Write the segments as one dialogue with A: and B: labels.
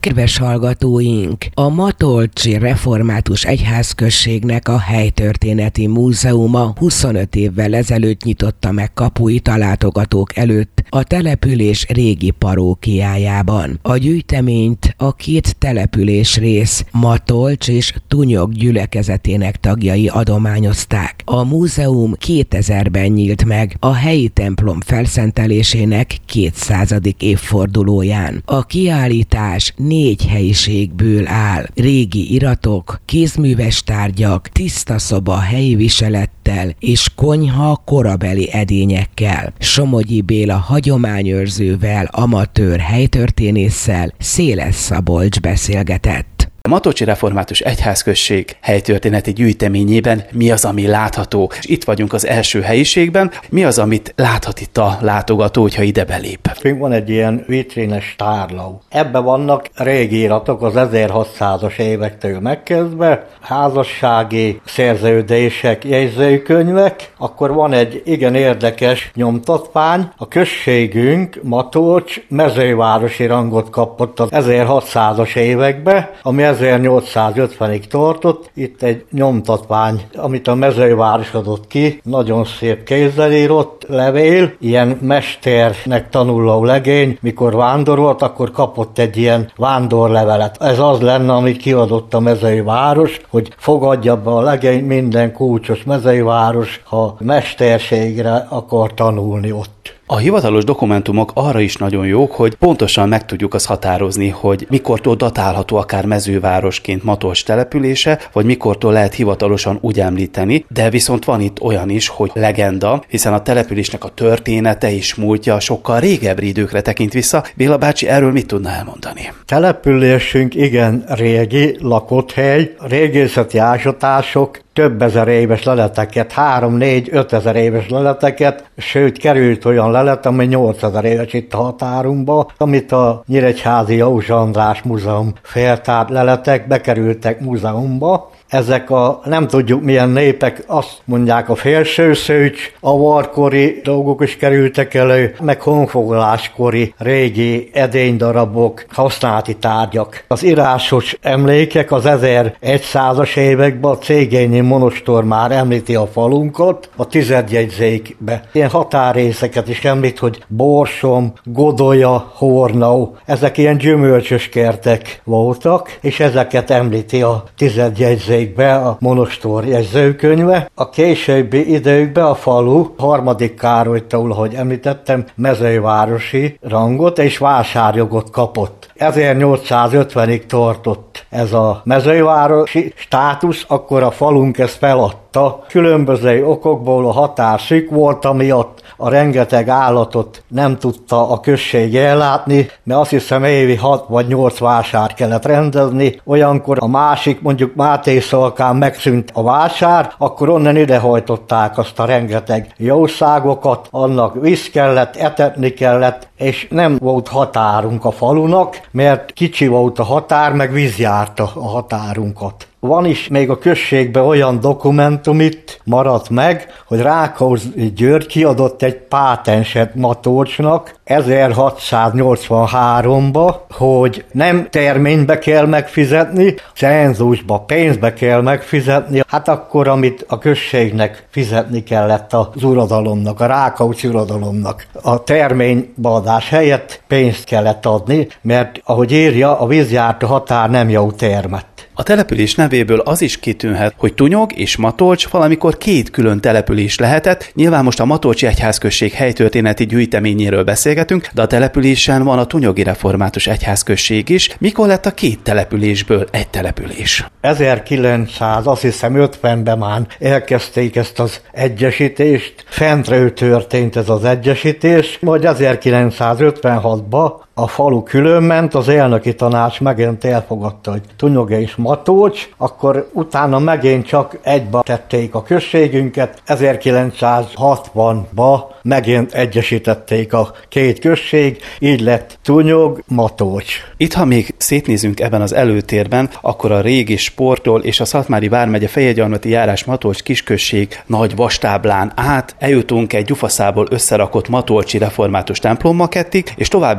A: Kedves hallgatóink! A Matolcsi Református Egyházközségnek a Helytörténeti Múzeuma 25 évvel ezelőtt nyitotta meg kapuit a látogatók előtt a település régi parókiájában. A gyűjteményt a két településrész, Matolcs és Tunyog gyülekezetének tagjai adományozták. A múzeum 2000-ben nyílt meg a helyi templom felszentelésének 200. évfordulóján. A kiállítás 4 helyiségből áll. Régi iratok, kézműves tárgyak, tiszta szoba helyi viselettel és konyha korabeli edényekkel. Somogyi Béla hagyományőrzővel, amatőr helytörténésszel Széles Szabolcs beszélgetett.
B: A Matolcsi Református Egyházközség helytörténeti gyűjteményében mi az, ami látható? Itt vagyunk az első helyiségben. Mi az, amit láthat itt a látogató, hogyha ide belép?
C: Van egy ilyen vitrínes tárló. Ebben vannak régi iratok az 1600-as évektől megkezdve, házassági szerződések, jegyzőkönyvek. Akkor van egy igen érdekes nyomtatvány. A községünk, Matolcs, mezővárosi rangot kapott az 1600-as évekbe, ami 1850-ig tartott. Itt egy nyomtatvány, amit a mezőváros adott ki, nagyon szép kézzel írott levél, ilyen mesternek tanuló legény, mikor vándorolt, akkor kapott egy ilyen vándorlevelet. Ez az lenne, amit kiadott a mezőváros, hogy fogadja be a legény minden kulcsos mezőváros, ha mesterségre akar tanulni ott.
B: A hivatalos dokumentumok arra is nagyon jók, hogy pontosan meg tudjuk azt határozni, hogy mikortól datálható akár mezővárosként Matolcs települése, vagy mikortól lehet hivatalosan úgy említeni, de viszont van itt olyan is, hogy legenda, hiszen a településnek a története és múltja sokkal régebbi időkre tekint vissza. Béla bácsi, erről mit tudna elmondani?
C: Településünk igen régi, lakott hely, régészeti ásatások, több ezer éves leleteket, 3-4-5 ezer éves leleteket, sőt került olyan lelet, ami 8000 éves itt a határunkba, amit a Nyíregyházi Jós András Múzeum feltárt leletek bekerültek múzeumba. Ezek a nem tudjuk milyen népek, azt mondják a felsőszőcs, avarkori dolgok is kerültek elő, meg honfoglaláskori régi edénydarabok, használati tárgyak. Az írásos emlékek az 1100-as években a Cégényi monostor már említi a falunkat, a tizedjegyzékbe. Ilyen határrészeket is említ, hogy Borsom, Godolya, Hornau, ezek ilyen gyümölcsös kertek voltak, és ezeket említi a tizedjegyzék be a monostor jegyzőkönyve. A későbbi időkben a falu harmadik Károlytól, ahogy említettem, mezővárosi rangot és vásárjogot kapott. 1850-ig tartott ez a mezővárosi státusz, akkor a falunk ezt feladta. Különböző okokból a határ szűk volt, amiatt a rengeteg állatot nem tudta a község ellátni, mert azt hiszem évi 6 vagy 8 vásár kellett rendezni. Olyankor a másik, mondjuk Máté Szalkán megszűnt a vásár, akkor onnan idehajtották azt a rengeteg jószágokat, annak víz kellett, etetni kellett, és nem volt határunk a falunak, mert kicsi volt a határ, meg víz járta a határunkat. Van is még a községben olyan dokumentum itt maradt meg, hogy Rákóczi György kiadott egy pátenset Matolcsnak 1683-ba, hogy nem terménybe kell megfizetni, cenzusba pénzbe kell megfizetni. Hát akkor, amit a községnek fizetni kellett az uradalomnak, a Rákóczi uradalomnak, a terménybeadás helyett pénzt kellett adni, mert ahogy írja, a vízjárt határ nem jó termett.
B: A település nevéből az is kitűnhet, hogy Tunyog és Matolcs valamikor 2 külön település lehetett. Nyilván most a Matolcsi Egyházközség helytörténeti gyűjteményéről beszélgetünk, de a településen van a Tunyogi Református Egyházközség is. Mikor lett a 2 településből egy település?
C: 1950-ben már elkezdték ezt az egyesítést, fentről történt ez az egyesítés, majd 1956-ban a falu különment, az elnöki tanács megint elfogadta, hogy Tunyog és Matolcs, akkor utána megint csak egybe tették a községünket. 1960-ban megint egyesítették a 2 község, így lett Tunyog, Matolcs.
B: Itt, ha még szétnézünk ebben az előtérben, akkor a régi sporttól és a Szatmári vármegye Fejegyarmati járás Matolcs kisközség nagy vastáblán át eljutunk egy gyufaszából összerakott matolcsi református templommakettig, és további vitrínek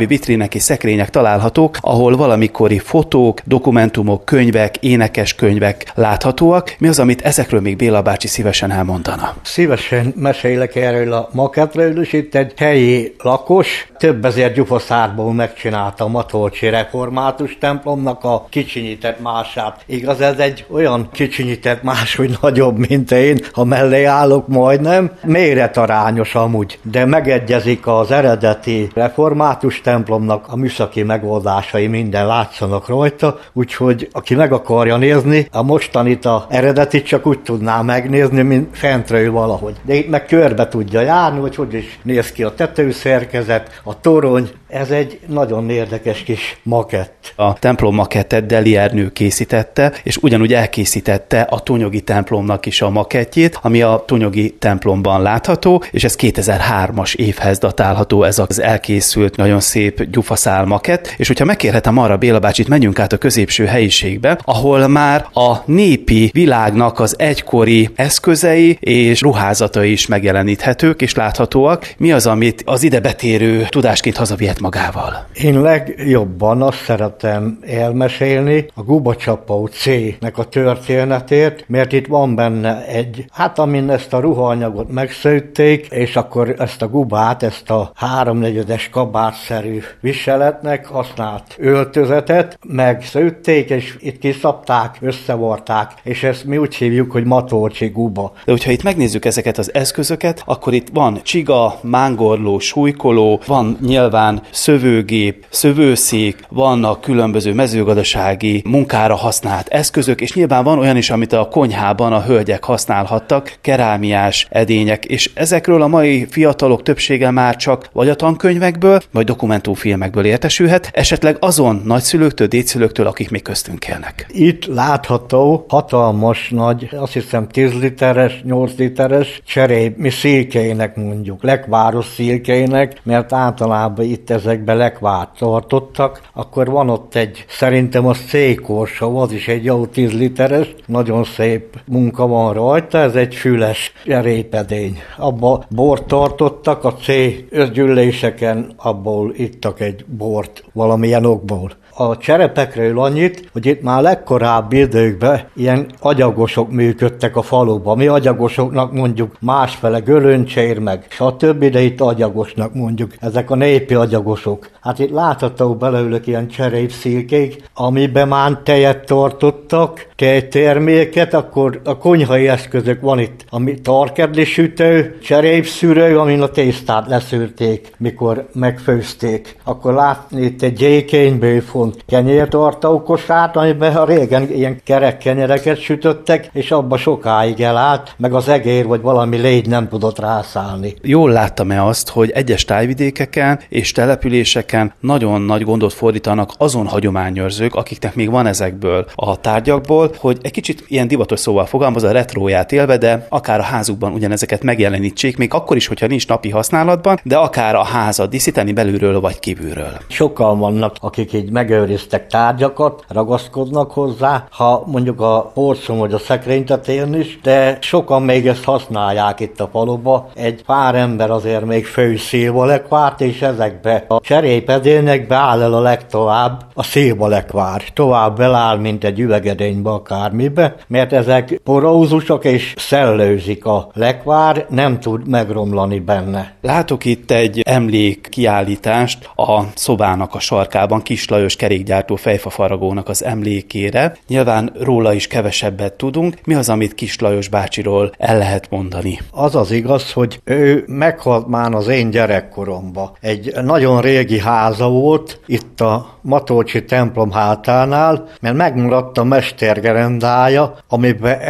B: vitrínek és szekrények találhatók, ahol valamikori fotók, dokumentumok, könyvek, énekeskönyvek láthatóak. Mi az, amit ezekről még Béla bácsi szívesen elmondana?
C: Szívesen mesélek erről a maketről, és itt egy helyi lakos több ezer gyufaszárból megcsinálta a Matolcsi református templomnak a kicsinyített mását. Igaz, ez egy olyan kicsinyített más, hogy nagyobb, mint én, ha mellé állok majdnem. Méretarányos amúgy, de megegyezik az eredeti református templomnak a műszaki megoldásai, minden látszanak rajta, úgyhogy aki meg akarja nézni, a mostanit, a eredetit csak úgy tudná megnézni, mint fentről valahogy. De itt meg körbe tudja járni, hogy is néz ki a tetőszerkezet, a torony. Ez egy nagyon érdekes kis makett.
B: A templom makettet Deli Ernő készítette, és ugyanúgy elkészítette a Tonyogi templomnak is a makettjét, ami a Tonyogi templomban látható, és ez 2003-as évhez datálható, ez az elkészült, nagyon szép gyufaszál makett, és hogyha megkérhetem arra Béla bácsit, menjünk át a középső helyiségbe, ahol már a népi világnak az egykori eszközei és ruházatai is megjeleníthetők és láthatóak. Mi az, amit az ide betérő tudásként hazavihet magával?
C: Én legjobban azt szeretem elmesélni a Gubacsapó C-nek a történetét, mert itt van benne egy, amin ezt a ruhaanyagot megszőtték, és akkor ezt a gubát, ezt a 3/4 kabátszerű viseletnek használt öltözetet megszőtték, és itt kiszabták, összevarták, és ezt mi úgy hívjuk, hogy Matolcsi guba.
B: De hogyha itt megnézzük ezeket az eszközöket, akkor itt van csiga, mángorló, súlykoló, van nyilván szövőgép, szövőszék, vannak különböző mezőgazdasági munkára használt eszközök, és nyilván van olyan is, amit a konyhában a hölgyek használhattak, kerámiás edények, és ezekről a mai fiatalok többsége már csak vagy a tankönyvekből, vagy dokumentumfilmekből értesülhet, esetleg azon nagyszülőktől, dédszülőktől, akik még köztünk élnek.
C: Itt látható hatalmas nagy, azt hiszem 10 literes, 8 literes cserép, mi szilkének mondjuk, lekváros szilkének, mert általában itt ezekbe lekvárt tartottak, akkor van ott egy, szerintem az C-korsa, az is egy jó 10 literes, nagyon szép munka van rajta, ez egy füles cserépedény. Abba bort tartottak, a C összgyűléseken abból ittak egy bort valamilyen okból. A cserepekről annyit, hogy itt már legkorábbi időkben ilyen agyagosok működtek a faluban. Mi agyagosoknak mondjuk másfele Gölöncsér meg, stb., de itt agyagosnak mondjuk. Ezek a népi agyagosok. Itt látható belőlük ilyen cserépszilkék, amiben már tejet tartottak, tejterméket, akkor a konyhai eszközök van itt, ami tarkedli sütő, cserépszűrő, amin a tésztát leszűrték, mikor megfőzték. Akkor látni itt egy gyékényből font kenyértartókosát, amiben a régen ilyen kerek kenyereket sütöttek, és abba sokáig elállt, meg az egér vagy valami légy nem tudott rászállni.
B: Jól láttam-e azt, hogy egyes tájvidékeken és településeken nagyon nagy gondot fordítanak azon hagyományőrzők, akiknek még van ezekből a tárgyakból, hogy egy kicsit ilyen divatos szóval fogalmaz, a retróját élve, de akár a házukban ugyanezeket megjelenítsék, még akkor is, hogyha nincs napi használatban, de akár a házat díszíteni belülről vagy kívülről.
C: Sokan vannak, akik így megőriztek tárgyakat, ragaszkodnak hozzá, ha mondjuk a porcon vagy a szekrénytetén is, de sokan még ezt használják itt a faluba. Egy pár ember azért még főszilvalekvárt, és ezekbe a cserépedényekbe áll el a legtovább a szilvalekvár. Tovább beláll, mint egy üvegedénybe akármibe, mert ezek porózusak és szellőzik a lekvár, nem tud megromlani benne.
B: Látok itt egy emlékkiállítást a szobának a sarkában, Kis Lajos kerékgyártó fejfafaragónak az emlékére. Nyilván róla is kevesebbet tudunk. Mi az, amit Kis Lajos bácsiról el lehet mondani?
C: Az az igaz, hogy ő meghalt már az én gyerekkoromban. Egy nagyon régi háza volt itt a Matolcsi templom hátánál, mert megmaradt a mestergerendája, amiben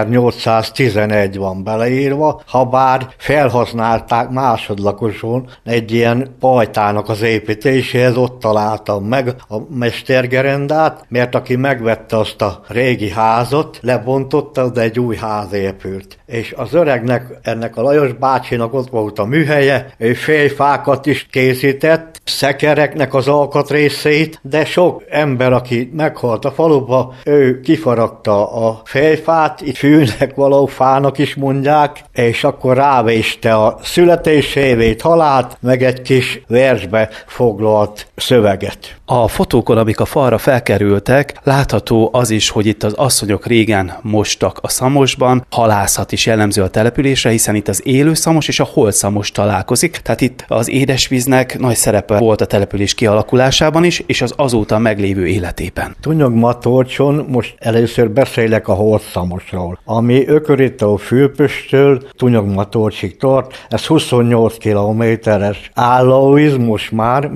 C: 1811 van beleírva, habár felhasználták másodlagoson egy ilyen pajtának az építéséhez, ott találtam meg a mestergerendát, mert aki megvette azt a régi házat, lebontotta, de egy új ház épült. És az öregnek, ennek a Lajos bácsinak ott volt a műhelye, ő félfákat is készített, szekereknek az alkatrészeit, de sok ember, aki meghalt a faluba, ő kifaragta a félfát, itt fűnek való fának is mondják, és akkor rávéste a születésévét, halált, meg egy kis versbe foglalt szöveget.
B: A fotókon, amik a falra felkerültek, látható az is, hogy itt az asszonyok régen mostak a szamosban, halászat is jellemző a településre, hiszen itt az élő szamos és a holt szamos találkozik, tehát itt az édesvíznek nagy szerepe volt a település kialakulásában is, és az azóta meglévő életében.
C: Tunyog-Matolcson most először beszélek a holt szamosról, ami Ökörító Fülpöstől Tunyog-Matolcsig tart, ez 28 kilométeres állóvíz most már,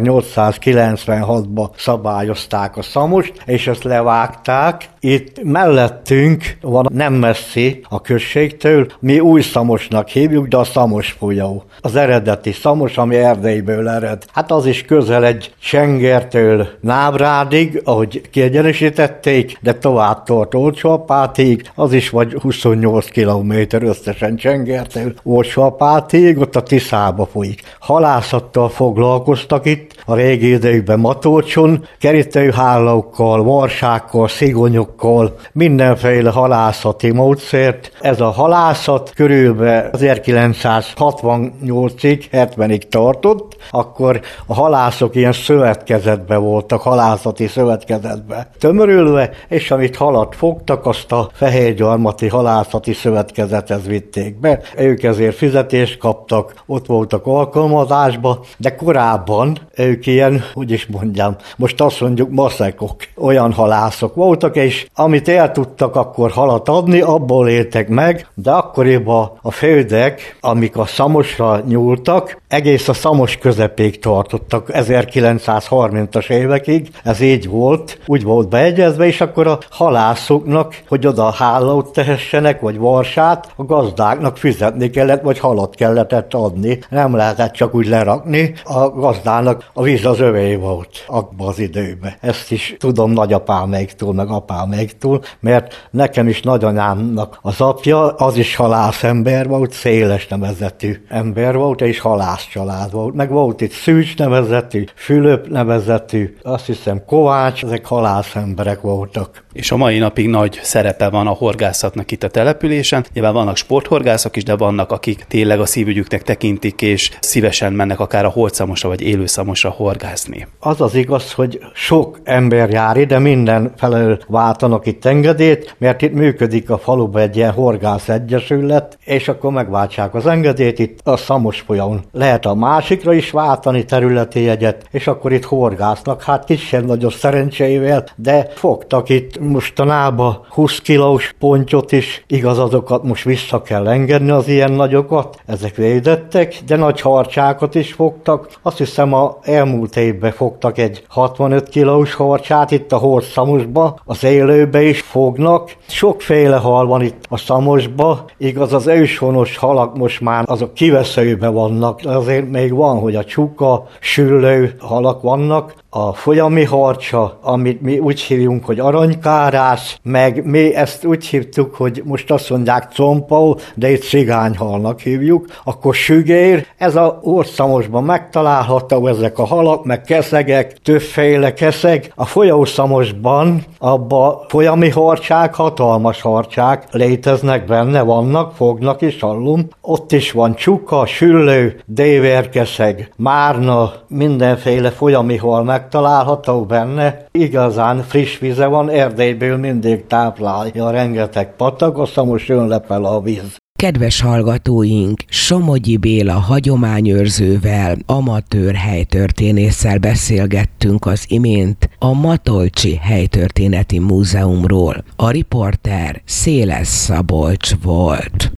C: 1896-ban szabályozták a szamost, és ezt levágták. Itt mellettünk van, nem messzi a községtől, mi Új Szamosnak hívjuk, de a Szamos folyó. Az eredeti Szamos, ami Erdélyből ered. Hát az is közel egy Csengertől Nábrádig, ahogy kiegyenesítették, de tovább tart Olcsóapátig, az is vagy 28 kilométer összesen Csengertől Olcsóapátig, ott a Tiszába folyik. Halászattal foglalkoztak itt a régi időkben Matolcson, kerítőhálókkal, varsákkal, szigonyokkal, mindenféle halászati módszert. Ez a halászat körülbelül 1968-ig, 70-ig tartott, akkor a halászok ilyen szövetkezetben voltak, halászati szövetkezetben tömörülve, és amit halat fogtak, azt a Fehérgyarmati Halászati Szövetkezethez vitték be. Ők ezért fizetést kaptak, ott voltak alkalmazásba, de korábban ők ilyen, hogy is mondjam, most azt mondjuk maszekok, olyan halászok voltak, és amit el tudtak akkor halat adni, abból éltek meg, de akkoriban a földek, amik a szamosra nyúltak, egész a szamos közepéig tartottak, 1930-as évekig, ez így volt, úgy volt beegyezve, és akkor a halászoknak, hogy oda hálót tehessenek, vagy varsát, a gazdáknak fizetni kellett, vagy halat kellett adni, nem lehetett csak úgy lerakni, a gazdának a víz az övé volt abban az időben. Ezt is tudom nagyapáméktól, meg apáméktól, mert nekem is nagyanyámnak az apja, az is halászember volt, Széles nevezetű ember volt, és halászcsalád volt. Meg volt itt Szűcs nevezetű, Fülöp nevezetű, azt hiszem Kovács, ezek halászemberek voltak.
B: És a mai napig nagy szerepe van a horgászatnak itt a településen. Nyilván vannak sporthorgászok is, de vannak, akik tényleg a szívügyüknek tekintik, és szívesen mennek akár a holtszamosra vagy élőszamosra horgászni.
C: Az az igaz, hogy sok ember jár ide, minden felől váltanak itt engedélyt, mert itt működik a faluban egy ilyen horgász egyesület, és akkor megváltsák az engedélyt itt a Szamos folyón. Lehet a másikra is váltani területi jegyet, és akkor itt horgásznak, hát kisebb-nagyobb szerencsével, de fogtak itt mostanában 20 kilós pontyot is, igaz, azokat most vissza kell engedni, az ilyen nagyokat, ezek védettek, de nagy harcsákat is fogtak. Azt hiszem, a elmúlt évben fogtak egy 65 kilós harcsát itt a Holt Szamosba, az élőbe is fognak. Sokféle hal van itt a Szamosba, igaz, az őshonos halak most már azok kiveszőben vannak, azért még van, hogy a csuka, süllő halak vannak, a folyami harcsa, amit mi úgy hívjunk, hogy aranykárás, meg mi ezt úgy hívtuk, hogy most azt mondják compó, de itt cigányhalnak hívjuk, akkor sügér, ez a Orszámosban megtalálható ezek a halak, meg keszegek, többféle keszeg. A folyószamosban, abba folyami harcsák, hatalmas harcsák léteznek benne, vannak, fognak is, hallom. Ott is van csuka, süllő, dévérkeszeg, márna, mindenféle folyami hal megtalálható benne. Igazán friss vize van, Erdélyből mindig táplálja rengeteg patak, a Szamos jön lepel a víz.
A: Kedves hallgatóink, Somogyi Béla hagyományőrzővel, amatőr helytörténésszel beszélgettünk az imént a Matolcsi Helytörténeti Múzeumról. A riporter Széles Szabolcs volt.